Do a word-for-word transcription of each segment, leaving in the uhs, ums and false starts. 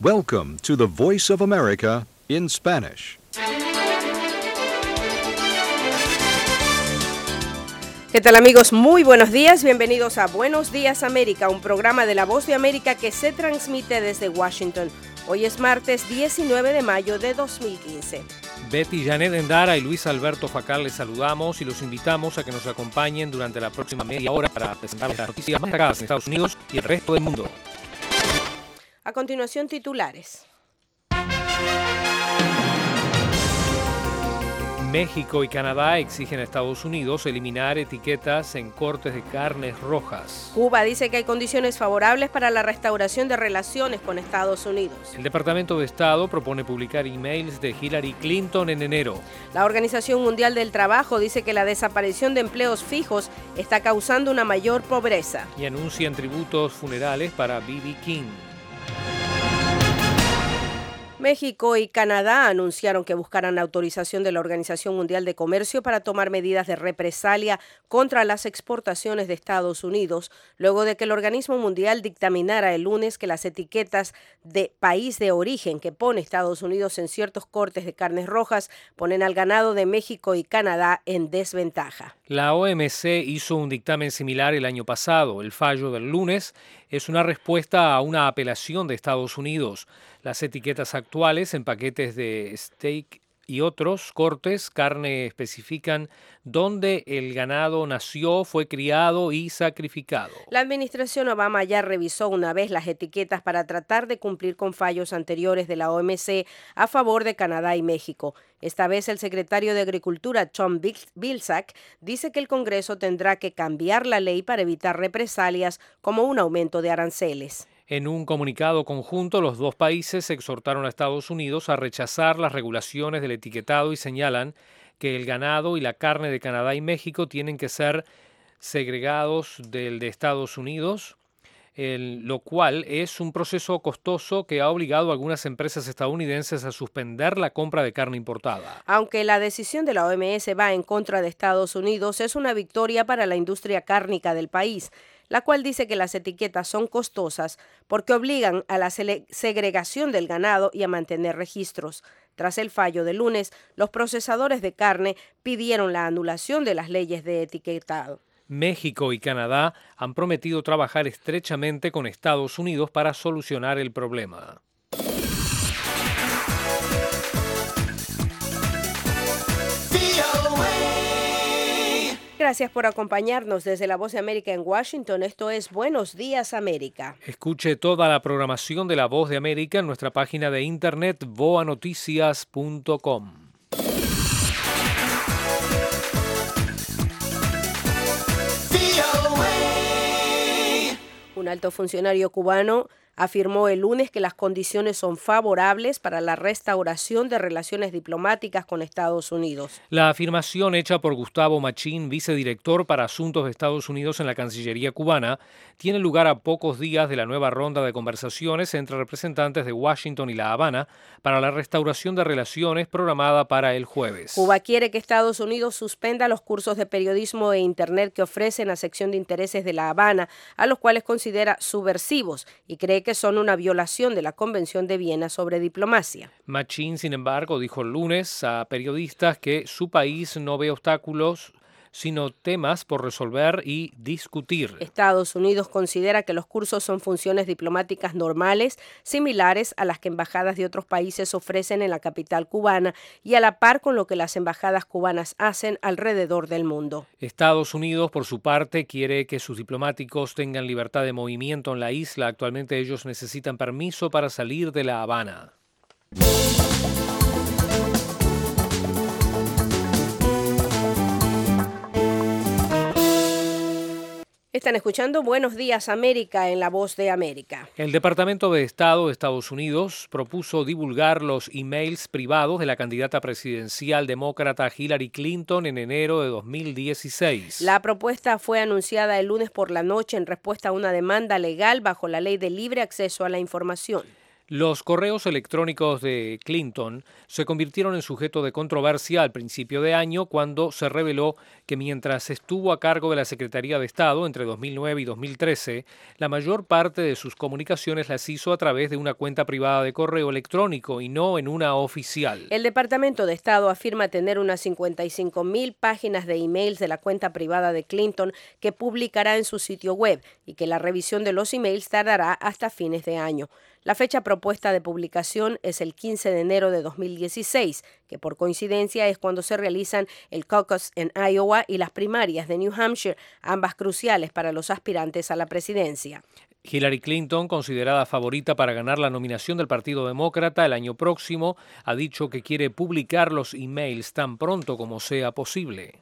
Welcome to the Voice of America in Spanish. ¿Qué tal, amigos? Muy buenos días. Bienvenidos a Buenos Días América, un programa de La Voz de América que se transmite desde Washington. Hoy es martes diecinueve de mayo de dos mil quince. Betty Janet Endara y Luis Alberto Facal les saludamos y los invitamos a que nos acompañen durante la próxima media hora para presentarles las noticias más destacadas en Estados Unidos y el resto del mundo. A continuación, titulares. México y Canadá exigen a Estados Unidos eliminar etiquetas en cortes de carnes rojas. Cuba dice que hay condiciones favorables para la restauración de relaciones con Estados Unidos. El Departamento de Estado propone publicar emails de Hillary Clinton en enero. La Organización Mundial del Trabajo dice que la desaparición de empleos fijos está causando una mayor pobreza. Y anuncian tributos funerales para B B King. México y Canadá anunciaron que buscarán la autorización de la Organización Mundial de Comercio para tomar medidas de represalia contra las exportaciones de Estados Unidos, luego de que el organismo mundial dictaminara el lunes que las etiquetas de país de origen que pone Estados Unidos en ciertos cortes de carnes rojas ponen al ganado de México y Canadá en desventaja. La O M C hizo un dictamen similar el año pasado. El fallo del lunes es una respuesta a una apelación de Estados Unidos. Las etiquetas actuales en paquetes de steak y otros cortes carne especifican dónde el ganado nació, fue criado y sacrificado. La administración Obama ya revisó una vez las etiquetas para tratar de cumplir con fallos anteriores de la O M C a favor de Canadá y México. Esta vez el secretario de Agricultura, Tom Vilsack, dice que el Congreso tendrá que cambiar la ley para evitar represalias como un aumento de aranceles. En un comunicado conjunto, los dos países exhortaron a Estados Unidos a rechazar las regulaciones del etiquetado y señalan que el ganado y la carne de Canadá y México tienen que ser segregados del de Estados Unidos, el, lo cual es un proceso costoso que ha obligado a algunas empresas estadounidenses a suspender la compra de carne importada. Aunque la decisión de la O M S va en contra de Estados Unidos, es una victoria para la industria cárnica del país, la cual dice que las etiquetas son costosas porque obligan a la segregación del ganado y a mantener registros. Tras el fallo de lunes, los procesadores de carne pidieron la anulación de las leyes de etiquetado. México y Canadá han prometido trabajar estrechamente con Estados Unidos para solucionar el problema. Gracias por acompañarnos desde La Voz de América en Washington. Esto es Buenos Días América. Escuche toda la programación de La Voz de América en nuestra página de internet voa noticias punto com. Un alto funcionario cubano afirmó el lunes que las condiciones son favorables para la restauración de relaciones diplomáticas con Estados Unidos. La afirmación hecha por Gustavo Machín, vicedirector para Asuntos de Estados Unidos en la Cancillería cubana, tiene lugar a pocos días de la nueva ronda de conversaciones entre representantes de Washington y La Habana para la restauración de relaciones programada para el jueves. Cuba quiere que Estados Unidos suspenda los cursos de periodismo e internet que ofrece la sección de intereses de La Habana, a los cuales considera subversivos y cree que son una violación de la Convención de Viena sobre diplomacia. Machín, sin embargo, dijo el lunes a periodistas que su país no ve obstáculos, sino temas por resolver y discutir. Estados Unidos considera que los cursos son funciones diplomáticas normales, similares a las que embajadas de otros países ofrecen en la capital cubana y a la par con lo que las embajadas cubanas hacen alrededor del mundo. Estados Unidos, por su parte, quiere que sus diplomáticos tengan libertad de movimiento en la isla. Actualmente ellos necesitan permiso para salir de La Habana. Están escuchando Buenos Días América en La Voz de América. El Departamento de Estado de Estados Unidos propuso divulgar los emails privados de la candidata presidencial demócrata Hillary Clinton en enero de dos mil dieciséis. La propuesta fue anunciada el lunes por la noche en respuesta a una demanda legal bajo la Ley de Libre Acceso a la Información. Los correos electrónicos de Clinton se convirtieron en sujeto de controversia al principio de año cuando se reveló que mientras estuvo a cargo de la Secretaría de Estado entre dos mil nueve y dos mil trece, la mayor parte de sus comunicaciones las hizo a través de una cuenta privada de correo electrónico y no en una oficial. El Departamento de Estado afirma tener unas cincuenta y cinco mil páginas de emails de la cuenta privada de Clinton que publicará en su sitio web y que la revisión de los emails tardará hasta fines de año. La fecha propuesta de publicación es el quince de enero de dos mil dieciséis, que por coincidencia es cuando se realizan el caucus en Iowa y las primarias de New Hampshire, ambas cruciales para los aspirantes a la presidencia. Hillary Clinton, considerada favorita para ganar la nominación del Partido Demócrata el año próximo, ha dicho que quiere publicar los emails tan pronto como sea posible.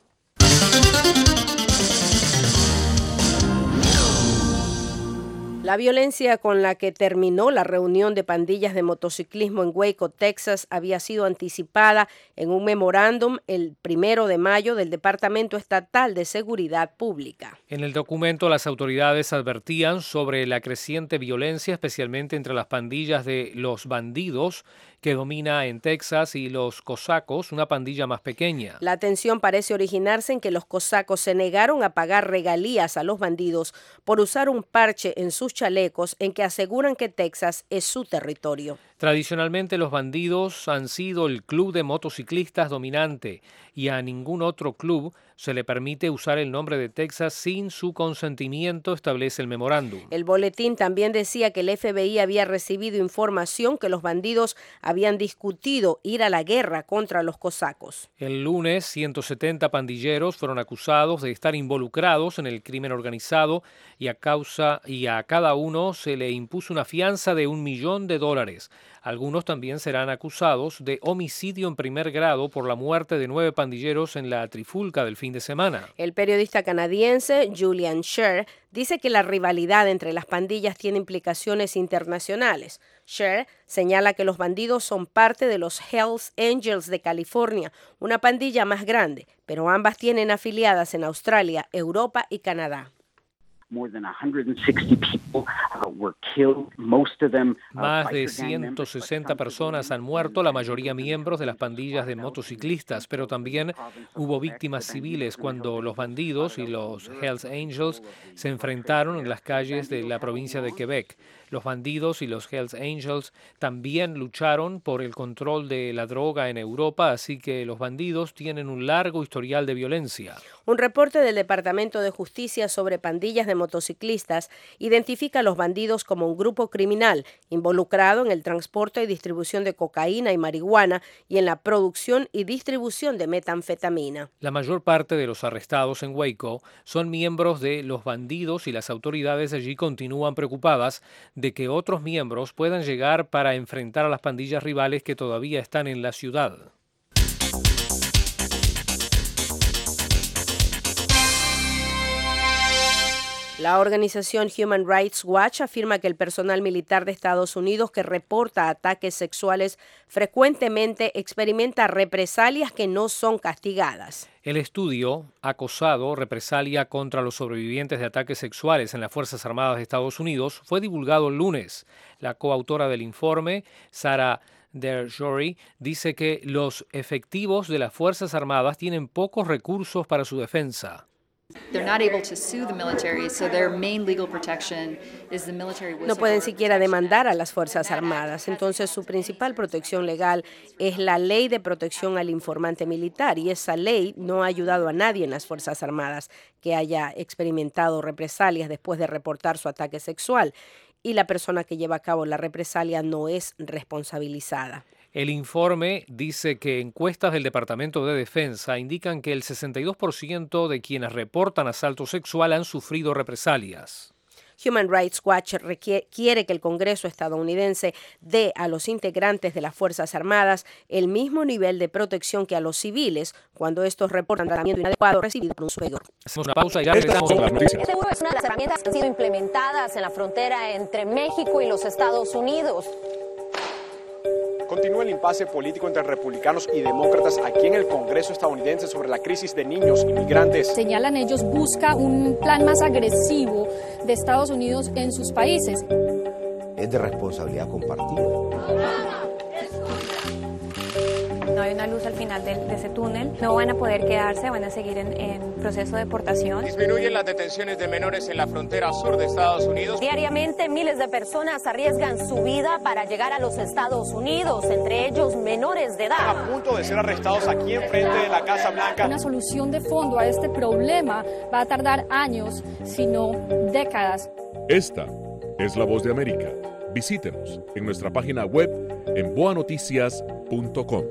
La violencia con la que terminó la reunión de pandillas de motociclismo en Waco, Texas, había sido anticipada en un memorándum el primero de mayo del Departamento Estatal de Seguridad Pública. En el documento, las autoridades advertían sobre la creciente violencia, especialmente entre las pandillas de los bandidos, que domina en Texas, y los cosacos, una pandilla más pequeña. La tensión parece originarse en que los cosacos se negaron a pagar regalías a los bandidos por usar un parche en sus chalecos en que aseguran que Texas es su territorio. Tradicionalmente los bandidos han sido el club de motociclistas dominante y a ningún otro club se le permite usar el nombre de Texas sin su consentimiento, establece el memorándum. El boletín también decía que el F B I había recibido información que los bandidos habían discutido ir a la guerra contra los cosacos. El lunes, ciento setenta pandilleros fueron acusados de estar involucrados en el crimen organizado y a causa y a cada uno se le impuso una fianza de un millón de dólares. Algunos también serán acusados de homicidio en primer grado por la muerte de nueve pandilleros en la trifulca del fin de semana. El periodista canadiense Julian Sher dice que la rivalidad entre las pandillas tiene implicaciones internacionales. Sher señala que los bandidos son parte de los Hells Angels de California, una pandilla más grande, pero ambas tienen afiliadas en Australia, Europa y Canadá. Más de ciento sesenta personas han muerto, la mayoría miembros de las pandillas de motociclistas, pero también hubo víctimas civiles cuando los bandidos y los Hells Angels se enfrentaron en las calles de la provincia de Quebec. Los bandidos y los Hells Angels también lucharon por el control de la droga en Europa, así que los bandidos tienen un largo historial de violencia. Un reporte del Departamento de Justicia sobre pandillas de motociclistas identifica a los bandidos como un grupo criminal involucrado en el transporte y distribución de cocaína y marihuana y en la producción y distribución de metanfetamina. La mayor parte de los arrestados en Waco son miembros de los bandidos y las autoridades allí continúan preocupadas de que otros miembros puedan llegar para enfrentar a las pandillas rivales que todavía están en la ciudad. La organización Human Rights Watch afirma que el personal militar de Estados Unidos que reporta ataques sexuales frecuentemente experimenta represalias que no son castigadas. El estudio, Acosado, represalia contra los sobrevivientes de ataques sexuales en las Fuerzas Armadas de Estados Unidos, fue divulgado el lunes. La coautora del informe, Sarah Derjory, dice que los efectivos de las Fuerzas Armadas tienen pocos recursos para su defensa. No pueden siquiera demandar a las Fuerzas Armadas, entonces su principal protección legal es la Ley de Protección al Informante Militar, y esa ley no ha ayudado a nadie en las Fuerzas Armadas que haya experimentado represalias después de reportar su ataque sexual, y la persona que lleva a cabo la represalia no es responsabilizada. El informe dice que encuestas del Departamento de Defensa indican que el sesenta y dos por ciento de quienes reportan asalto sexual han sufrido represalias. Human Rights Watch requiere, quiere que el Congreso estadounidense dé a los integrantes de las Fuerzas Armadas el mismo nivel de protección que a los civiles cuando estos reportan tratamiento inadecuado recibido por un superior. Hacemos una pausa y ya regresamos con las noticias. Seguro es una de las herramientas que han sido implementadas en la frontera entre México y los Estados Unidos. Continúa el impasse político entre republicanos y demócratas aquí en el Congreso estadounidense sobre la crisis de niños inmigrantes. Señalan ellos, busca un plan más agresivo de Estados Unidos en sus países. es de responsabilidad compartida. No hay una luz al final de, de ese túnel, no van a poder quedarse, van a seguir en, en proceso de deportación. Disminuyen las detenciones de menores en la frontera sur de Estados Unidos. Diariamente miles de personas arriesgan su vida para llegar a los Estados Unidos, entre ellos menores de edad. Están a punto de ser arrestados aquí enfrente de la Casa Blanca. Una solución de fondo a este problema va a tardar años, sino décadas. Esta es La Voz de América. Visítenos en nuestra página web en boa noticias punto com.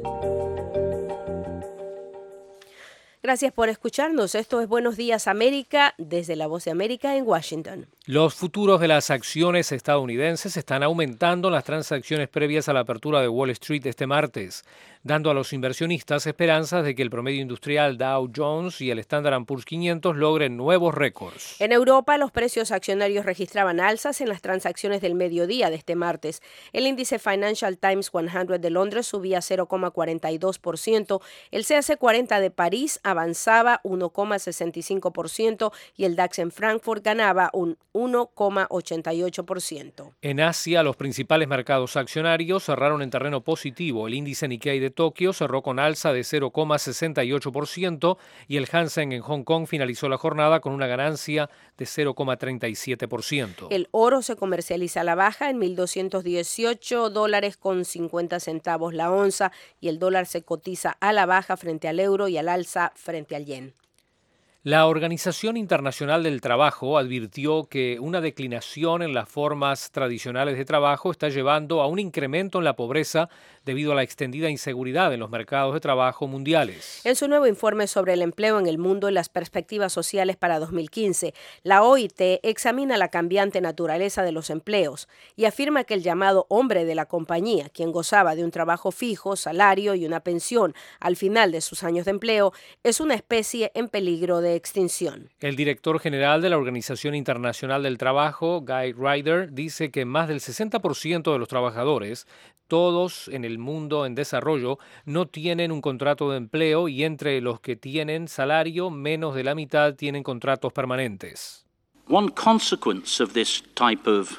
Gracias por escucharnos. Esto es Buenos Días América desde La Voz de América en Washington. Los futuros de las acciones estadounidenses están aumentando en las transacciones previas a la apertura de Wall Street este martes, dando a los inversionistas esperanzas de que el promedio industrial Dow Jones y el Standard and Poor's quinientos logren nuevos récords. En Europa, los precios accionarios registraban alzas en las transacciones del mediodía de este martes. El índice Financial Times cien de Londres subía cero coma cuarenta y dos por ciento, el C A C cuarenta de París avanzaba uno coma sesenta y cinco por ciento y el DAX en Frankfurt ganaba un uno coma ochenta y ocho por ciento. En Asia, los principales mercados accionarios cerraron en terreno positivo. El índice Nikkei de Tokio cerró con alza de cero coma sesenta y ocho por ciento y el Hang en Hong Kong finalizó la jornada con una ganancia de cero coma treinta y siete por ciento. El oro se comercializa a la baja en mil doscientos dieciocho dólares con cincuenta centavos la onza y el dólar se cotiza a la baja frente al euro y al alza frente al yen. La Organización Internacional del Trabajo advirtió que una declinación en las formas tradicionales de trabajo está llevando a un incremento en la pobreza debido a la extendida inseguridad en los mercados de trabajo mundiales. En su nuevo informe sobre el empleo en el mundo y las perspectivas sociales para dos mil quince, la O I T examina la cambiante naturaleza de los empleos y afirma que el llamado hombre de la compañía, quien gozaba de un trabajo fijo, salario y una pensión al final de sus años de empleo, es una especie en peligro de extinción. El director general de la Organización Internacional del Trabajo, Guy Ryder, dice que más del sesenta por ciento de los trabajadores, todos en el mundo en desarrollo, no tienen un contrato de empleo y entre los que tienen salario, menos de la mitad tienen contratos permanentes. One consequence of this type of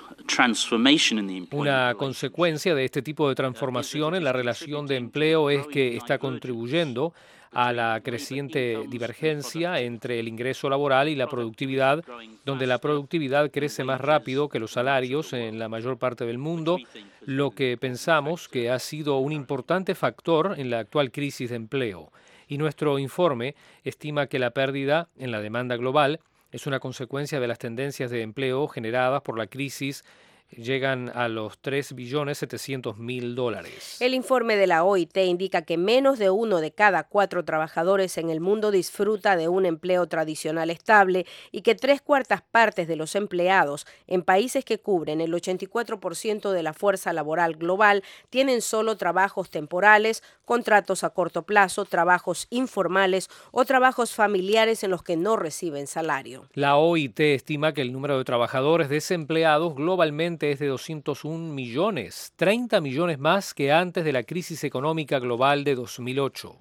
Una consecuencia de este tipo de transformación en la relación de empleo es que está contribuyendo a la creciente divergencia entre el ingreso laboral y la productividad, donde la productividad crece más rápido que los salarios en la mayor parte del mundo, lo que pensamos que ha sido un importante factor en la actual crisis de empleo. Y nuestro informe estima que la pérdida en la demanda global es una consecuencia de las tendencias de empleo generadas por la crisis. Llegan a los tres billones setecientos mil dólares. El informe de la O I T indica que menos de uno de cada cuatro trabajadores en el mundo disfruta de un empleo tradicional estable y que tres cuartas partes de los empleados en países que cubren el ochenta y cuatro por ciento de la fuerza laboral global tienen solo trabajos temporales, contratos a corto plazo, trabajos informales o trabajos familiares en los que no reciben salario. La O I T estima que el número de trabajadores desempleados globalmente es de doscientos un millones, treinta millones más que antes de la crisis económica global de dos mil ocho.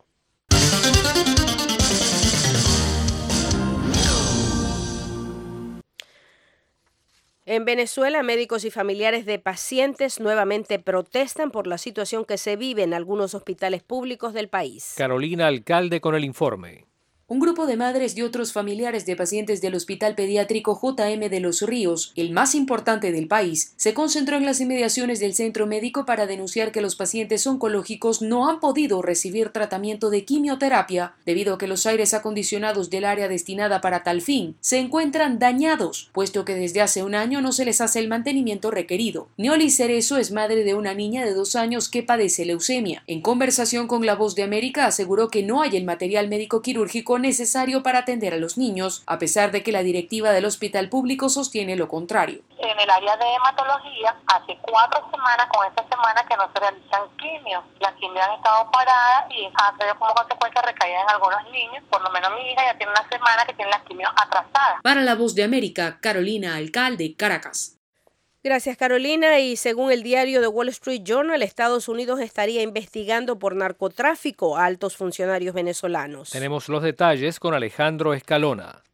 En Venezuela, médicos y familiares de pacientes nuevamente protestan por la situación que se vive en algunos hospitales públicos del país. Carolina Alcalde con el informe. Un grupo de madres y otros familiares de pacientes del Hospital Pediátrico J M de Los Ríos, el más importante del país, se concentró en las inmediaciones del centro médico para denunciar que los pacientes oncológicos no han podido recibir tratamiento de quimioterapia debido a que los aires acondicionados del área destinada para tal fin se encuentran dañados, puesto que desde hace un año no se les hace el mantenimiento requerido. Neoli Cerezo es madre de una niña de dos años que padece leucemia. En conversación con La Voz de América aseguró que no hay el material médico quirúrgico necesario para atender a los niños, a pesar de que la directiva del hospital público sostiene lo contrario. En el área de hematología, hace cuatro semanas, con esta semana que no se realizan quimios. Las quimios han estado paradas y ha traído como consecuencia recaída en algunos niños. Por lo menos mi hija ya tiene una semana que tiene las quimios atrasadas. Para La Voz de América, Carolina Alcalde, Caracas. Gracias, Carolina. Y según el diario The Wall Street Journal, Estados Unidos estaría investigando por narcotráfico a altos funcionarios venezolanos. Tenemos los detalles con Alejandro Escalona.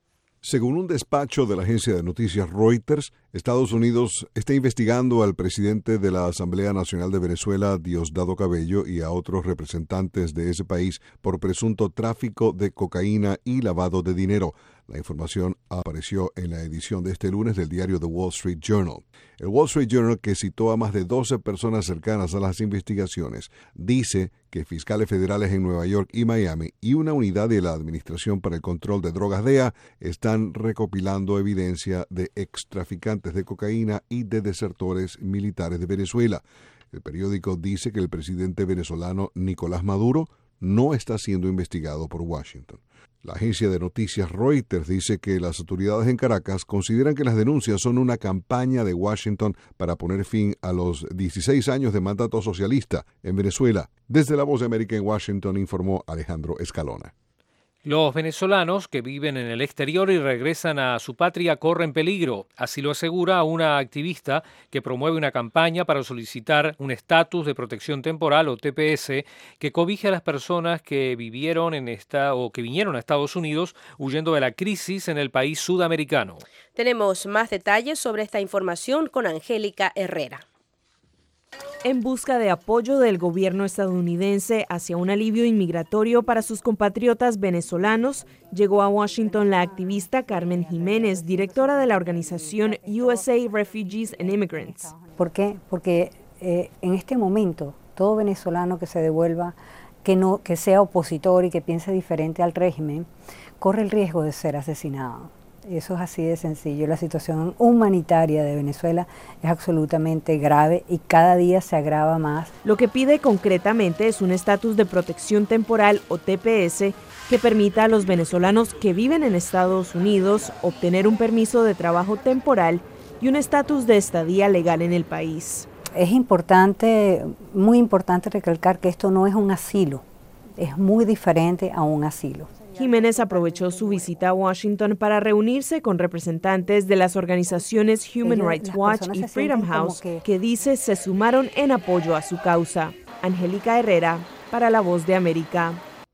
Según un despacho de la agencia de noticias Reuters, Estados Unidos está investigando al presidente de la Asamblea Nacional de Venezuela, Diosdado Cabello, y a otros representantes de ese país por presunto tráfico de cocaína y lavado de dinero. La información apareció en la edición de este lunes del diario The Wall Street Journal. El Wall Street Journal, que citó a más de doce personas cercanas a las investigaciones, dice que fiscales federales en Nueva York y Miami y una unidad de la Administración para el Control de Drogas D E A están recopilando evidencia de extraficantes de cocaína y de desertores militares de Venezuela. El periódico dice que el presidente venezolano Nicolás Maduro no está siendo investigado por Washington. La agencia de noticias Reuters dice que las autoridades en Caracas consideran que las denuncias son una campaña de Washington para poner fin a los dieciséis años de mandato socialista en Venezuela. Desde La Voz de América en Washington informó Alejandro Escalona. Los venezolanos que viven en el exterior y regresan a su patria corren peligro, así lo asegura una activista que promueve una campaña para solicitar un estatus de protección temporal o T P S que cobije a las personas que vivieron en esta o que vinieron a Estados Unidos huyendo de la crisis en el país sudamericano. Tenemos más detalles sobre esta información con Angélica Herrera. En busca de apoyo del gobierno estadounidense hacia un alivio inmigratorio para sus compatriotas venezolanos, llegó a Washington la activista Carmen Jiménez, directora de la organización U S A Refugees and Immigrants. ¿Por qué? Porque eh, en este momento todo venezolano que se devuelva, que, no, que sea opositor y que piense diferente al régimen, corre el riesgo de ser asesinado. Eso es así de sencillo. La situación humanitaria de Venezuela es absolutamente grave y cada día se agrava más. Lo que pide concretamente es un estatus de protección temporal o T P S que permita a los venezolanos que viven en Estados Unidos obtener un permiso de trabajo temporal y un estatus de estadía legal en el país. Es importante, muy importante recalcar que esto no es un asilo, es muy diferente a un asilo. Jiménez aprovechó su visita a Washington para reunirse con representantes de las organizaciones Human Ellos, Rights Watch y Freedom House, que... que dice se sumaron en apoyo a su causa. Angélica Herrera, para La Voz de América.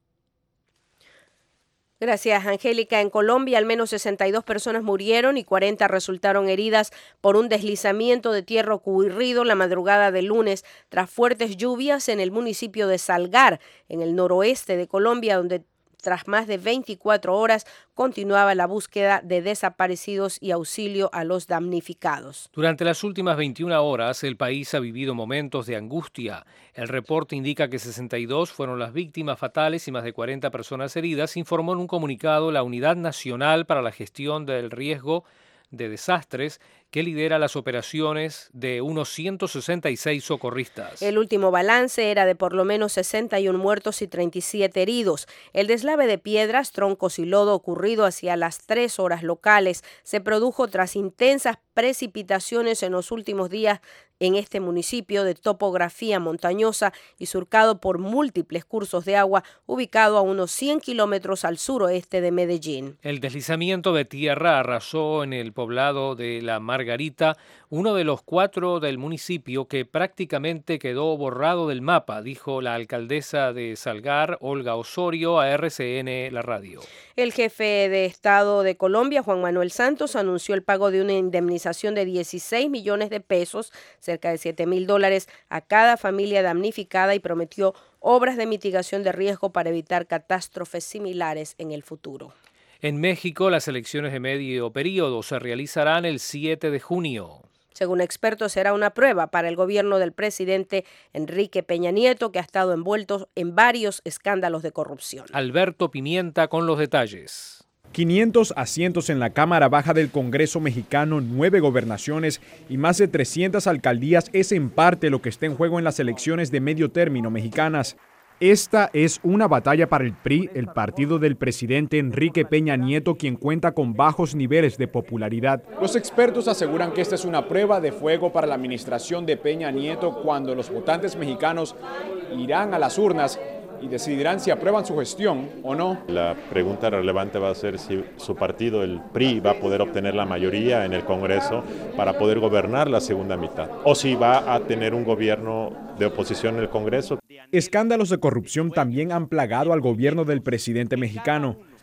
Gracias, Angélica. En Colombia, al menos sesenta y dos personas murieron y cuarenta resultaron heridas por un deslizamiento de tierra ocurrido la madrugada del lunes tras fuertes lluvias en el municipio de Salgar, en el noroeste de Colombia, donde tras más de veinticuatro horas continuaba la búsqueda de desaparecidos y auxilio a los damnificados. Durante las últimas veintiuna horas, el país ha vivido momentos de angustia. El reporte indica que sesenta y dos fueron las víctimas fatales y más de cuarenta personas heridas, informó en un comunicado la Unidad Nacional para la Gestión del Riesgo de Desastres, que lidera las operaciones de unos ciento sesenta y seis socorristas. El último balance era de por lo menos sesenta y uno muertos y treinta y siete heridos. El deslave de piedras, troncos y lodo ocurrido hacia las tres horas locales se produjo tras intensas precipitaciones en los últimos días en este municipio de topografía montañosa y surcado por múltiples cursos de agua, ubicado a unos cien kilómetros al suroeste de Medellín. El deslizamiento de tierra arrasó en el poblado de La Margarita, uno de los cuatro del municipio que prácticamente quedó borrado del mapa, dijo la alcaldesa de Salgar, Olga Osorio, a R C N, la radio. El jefe de Estado de Colombia, Juan Manuel Santos, anunció el pago de una indemnización de dieciséis millones de pesos, cerca de siete mil dólares, a cada familia damnificada y prometió obras de mitigación de riesgo para evitar catástrofes similares en el futuro. En México, las elecciones de medio periodo se realizarán el siete de junio. Según expertos, será una prueba para el gobierno del presidente Enrique Peña Nieto, que ha estado envuelto en varios escándalos de corrupción. Alberto Pimienta con los detalles. quinientos asientos en la Cámara Baja del Congreso mexicano, nueve gobernaciones y más de trescientas alcaldías es en parte lo que está en juego en las elecciones de medio término mexicanas. Esta es una batalla para el P R I, el partido del presidente Enrique Peña Nieto, quien cuenta con bajos niveles de popularidad. Los expertos aseguran que esta es una prueba de fuego para la administración de Peña Nieto cuando los votantes mexicanos irán a las urnas y decidirán si aprueban su gestión o no. La pregunta relevante va a ser si su partido, el P R I, va a poder obtener la mayoría en el Congreso para poder gobernar la segunda mitad, o si va a tener un gobierno de oposición en el Congreso. Escándalos de corrupción también han plagado al gobierno del presidente mexicano.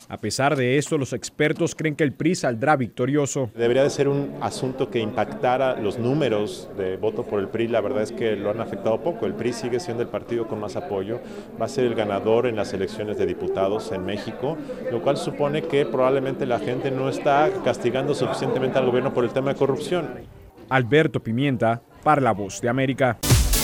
A pesar de esto, los expertos creen que el P R I saldrá victorioso. Debería de ser un asunto que impactara los números de voto por el P R I. La verdad es que lo han afectado poco. El P R I sigue siendo el partido con más apoyo. Va a ser el ganador en las elecciones de diputados en México, lo cual supone que probablemente la gente no está castigando suficientemente al gobierno por el tema de corrupción. Alberto Pimienta, para La Voz de América.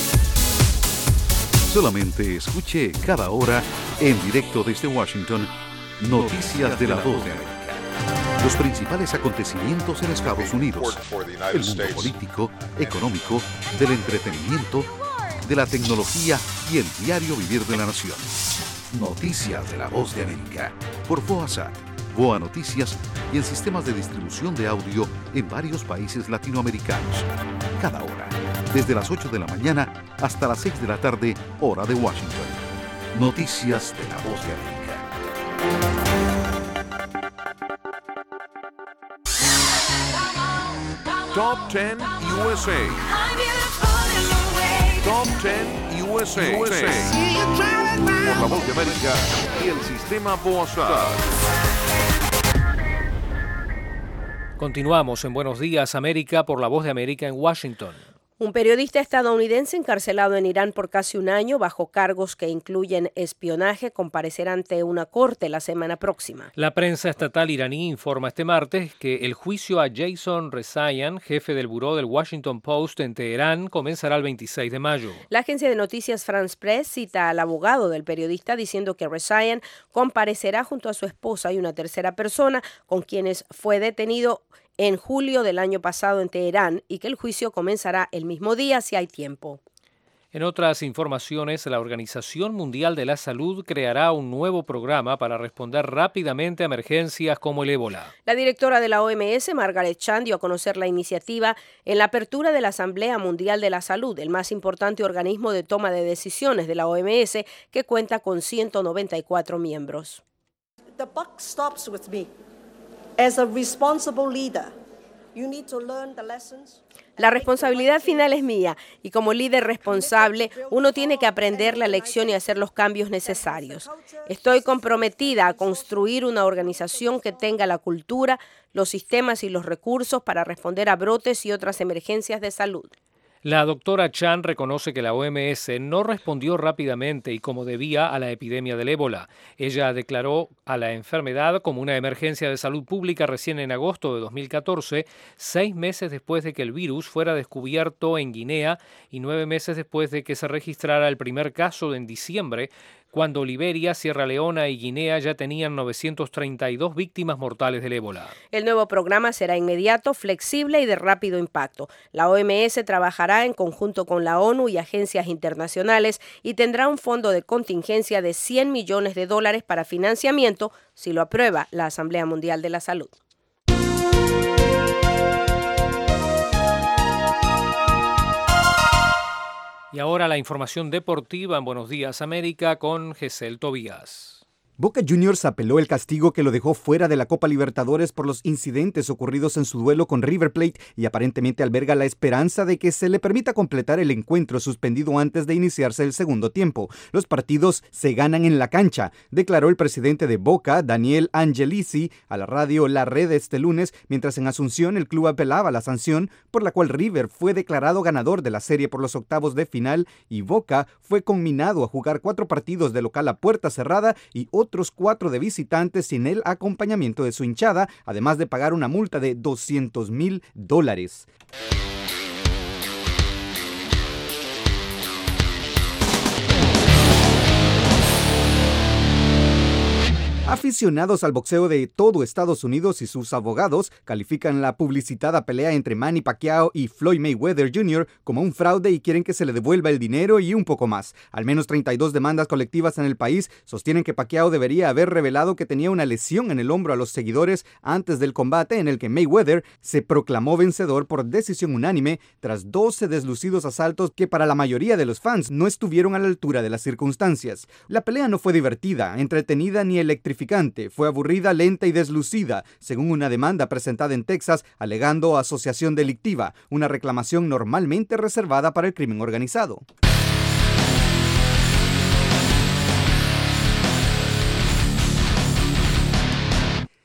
Solamente escuche cada hora, en directo desde Washington, Noticias de La Voz de América. Los principales acontecimientos en Estados Unidos, el mundo político, económico, del entretenimiento, de la tecnología y el diario vivir de la nación. Noticias de La Voz de América, por VOASat, VOA Noticias y en sistemas de distribución de audio en varios países latinoamericanos. Cada hora, desde las ocho de la mañana hasta las seis de la tarde, hora de Washington. Noticias de La Voz de América. Top ten U S A. Top ten U S A. U S A. Por La Voz de América y el sistema VOASat. Continuamos en Buenos Días América por La Voz de América en Washington. Un periodista estadounidense encarcelado en Irán por casi un año bajo cargos que incluyen espionaje comparecerá ante una corte la semana próxima. La prensa estatal iraní informa este martes que el juicio a Jason Rezaian, jefe del buró del Washington Post en Teherán, comenzará el veintiséis de mayo. La agencia de noticias France Press cita al abogado del periodista diciendo que Rezaian comparecerá junto a su esposa y una tercera persona con quienes fue detenido en julio del año pasado en Teherán y que el juicio comenzará el mismo día si hay tiempo. En otras informaciones, la Organización Mundial de la Salud creará un nuevo programa para responder rápidamente a emergencias como el ébola. La directora de la O M S, Margaret Chan, dio a conocer la iniciativa en la apertura de la Asamblea Mundial de la Salud, el más importante organismo de toma de decisiones de la O M S, que cuenta con ciento noventa y cuatro miembros. The buck stops with me. As a responsible leader, you need to learn the lessons. La responsabilidad final es mía y como líder responsable uno tiene que aprender la lección y hacer los cambios necesarios. Estoy comprometida a construir una organización que tenga la cultura, los sistemas y los recursos para responder a brotes y otras emergencias de salud. La doctora Chan reconoce que la O M S no respondió rápidamente y como debía a la epidemia del ébola. Ella declaró a la enfermedad como una emergencia de salud pública recién en agosto de dos mil catorce, seis meses después de que el virus fuera descubierto en Guinea y nueve meses después de que se registrara el primer caso en diciembre, cuando Liberia, Sierra Leona y Guinea ya tenían novecientas treinta y dos víctimas mortales del ébola. El nuevo programa será inmediato, flexible y de rápido impacto. La O M S trabajará en conjunto con la ONU y agencias internacionales y tendrá un fondo de contingencia de cien millones de dólares para financiamiento si lo aprueba la Asamblea Mundial de la Salud. Y ahora la información deportiva en Buenos Días América con Gesel Tobías. Boca Juniors apeló el castigo que lo dejó fuera de la Copa Libertadores por los incidentes ocurridos en su duelo con River Plate y aparentemente alberga la esperanza de que se le permita completar el encuentro suspendido antes de iniciarse el segundo tiempo. Los partidos se ganan en la cancha, declaró el presidente de Boca, Daniel Angelici, a la radio La Red este lunes, mientras en Asunción el club apelaba la sanción por la cual River fue declarado ganador de la serie por los octavos de final y Boca fue conminado a jugar cuatro partidos de local a puerta cerrada y otros cuatro de visitantes sin el acompañamiento de su hinchada, además de pagar una multa de doscientos mil dólares. Aficionados al boxeo de todo Estados Unidos y sus abogados califican la publicitada pelea entre Manny Pacquiao y Floyd Mayweather junior como un fraude y quieren que se le devuelva el dinero y un poco más. Al menos treinta y dos demandas colectivas en el país sostienen que Pacquiao debería haber revelado que tenía una lesión en el hombro a los seguidores antes del combate en el que Mayweather se proclamó vencedor por decisión unánime tras doce deslucidos asaltos que para la mayoría de los fans no estuvieron a la altura de las circunstancias. La pelea no fue divertida, entretenida ni electrificante. Fue aburrida, lenta y deslucida, según una demanda presentada en Texas alegando asociación delictiva, una reclamación normalmente reservada para el crimen organizado.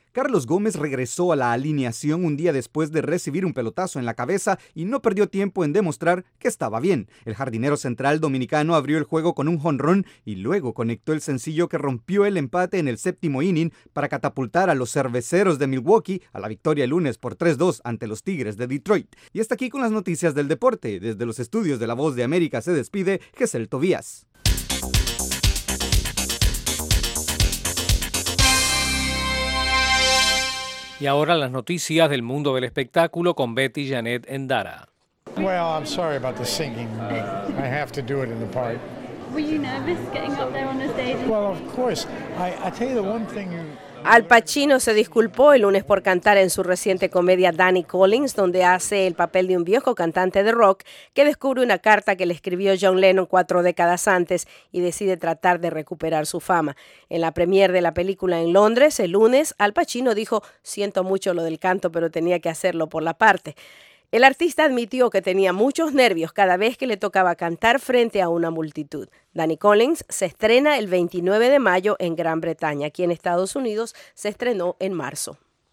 Carlos Gómez regresó a la alineación un día después de recibir un pelotazo en la cabeza y no perdió tiempo en demostrar que estaba bien. El jardinero central dominicano abrió el juego con un jonrón y luego conectó el sencillo que rompió el empate en el séptimo inning para catapultar a los cerveceros de Milwaukee a la victoria el lunes por tres dos ante los Tigres de Detroit. Y hasta aquí con las noticias del deporte. Desde los estudios de La Voz de América se despide Gesel Tobías. Y ahora las noticias del mundo del espectáculo con Betty Janet Endara. Well, I'm sorry about the singing, but I have to do it in the part. Were you nervous getting up there on the stage? Well, of course. I, I tell you the one thing you... Al Pacino se disculpó el lunes por cantar en su reciente comedia Danny Collins, donde hace el papel de un viejo cantante de rock que descubre una carta que le escribió John Lennon cuatro décadas antes y decide tratar de recuperar su fama. En la premiere de la película en Londres, el lunes, Al Pacino dijo: siento mucho lo del canto, pero tenía que hacerlo por la parte. El artista admitió que tenía muchos nervios cada vez que le tocaba cantar frente a una multitud. Danny Collins se estrena el veintinueve de mayo en Gran Bretaña. Aquí en Estados Unidos se estrenó en marzo.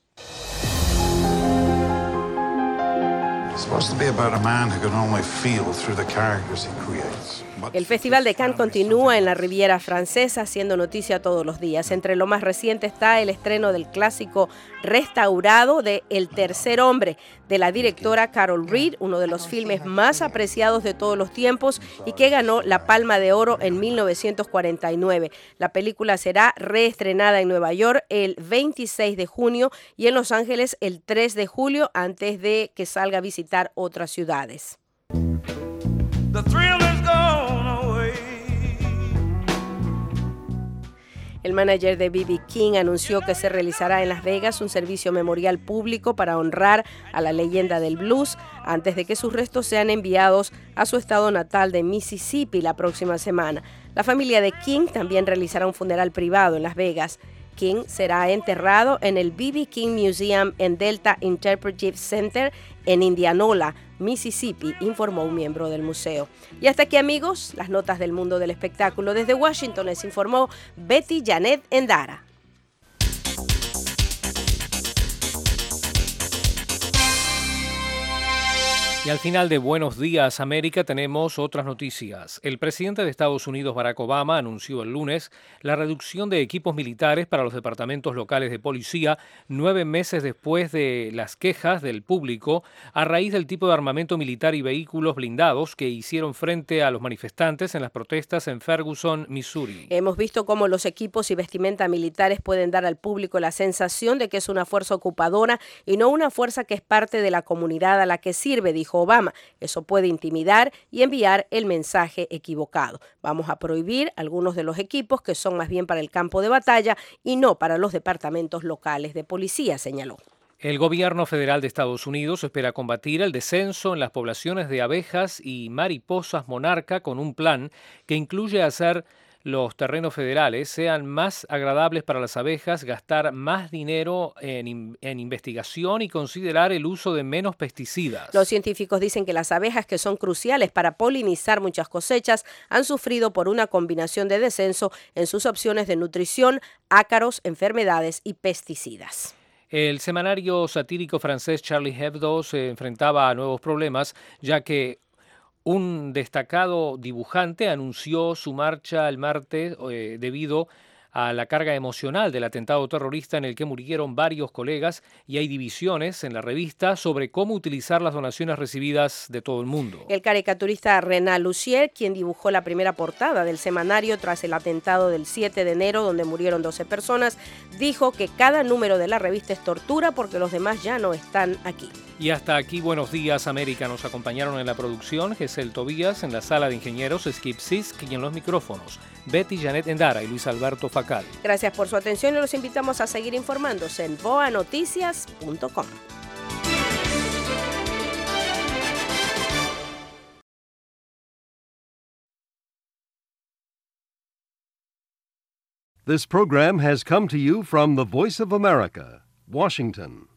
El Festival de Cannes continúa en la Riviera Francesa, haciendo noticia todos los días. Entre lo más reciente está el estreno del clásico restaurado de El tercer hombre, de la directora Carol Reed, uno de los filmes más apreciados de todos los tiempos y que ganó la Palma de Oro en mil novecientos cuarenta y nueve. La película será reestrenada en Nueva York el veintiséis de junio y en Los Ángeles el tres de julio, antes de que salga a visitar otras ciudades. The thrill is gone away. El manager de B B King anunció que se realizará en Las Vegas un servicio memorial público para honrar a la leyenda del blues antes de que sus restos sean enviados a su estado natal de Mississippi la próxima semana. La familia de King también realizará un funeral privado en Las Vegas. King será enterrado en el B B King Museum en Delta Interpretive Center en Indianola, Mississippi, informó un miembro del museo. Y hasta aquí, amigos, las notas del mundo del espectáculo. Desde Washington les informó Betty Janet Endara. Y al final de Buenos Días América tenemos otras noticias. El presidente de Estados Unidos, Barack Obama, anunció el lunes la reducción de equipos militares para los departamentos locales de policía nueve meses después de las quejas del público a raíz del tipo de armamento militar y vehículos blindados que hicieron frente a los manifestantes en las protestas en Ferguson, Missouri. Hemos visto cómo los equipos y vestimenta militares pueden dar al público la sensación de que es una fuerza ocupadora y no una fuerza que es parte de la comunidad a la que sirve, dijo Obama. Eso puede intimidar y enviar el mensaje equivocado. Vamos a prohibir algunos de los equipos que son más bien para el campo de batalla y no para los departamentos locales de policía, señaló. El gobierno federal de Estados Unidos espera combatir el descenso en las poblaciones de abejas y mariposas monarca con un plan que incluye hacer los terrenos federales sean más agradables para las abejas, gastar más dinero en, en investigación y considerar el uso de menos pesticidas. Los científicos dicen que las abejas, que son cruciales para polinizar muchas cosechas, han sufrido por una combinación de descenso en sus opciones de nutrición, ácaros, enfermedades y pesticidas. El semanario satírico francés Charlie Hebdo se enfrentaba a nuevos problemas, ya que un destacado dibujante anunció su marcha el martes eh, debido a la carga emocional del atentado terrorista en el que murieron varios colegas, y hay divisiones en la revista sobre cómo utilizar las donaciones recibidas de todo el mundo. El caricaturista Renan Lussier, quien dibujó la primera portada del semanario tras el atentado del siete de enero donde murieron doce personas, dijo que cada número de la revista es tortura porque los demás ya no están aquí. Y hasta aquí Buenos Días América. Nos acompañaron en la producción Gesel Tobías, en la sala de ingenieros Skip Sisk y en los micrófonos Betty Janet Endara y Luis Alberto Facal. Gracias por su atención y los invitamos a seguir informándose en boa noticias punto com. This program has come to you from the Voice of America, Washington.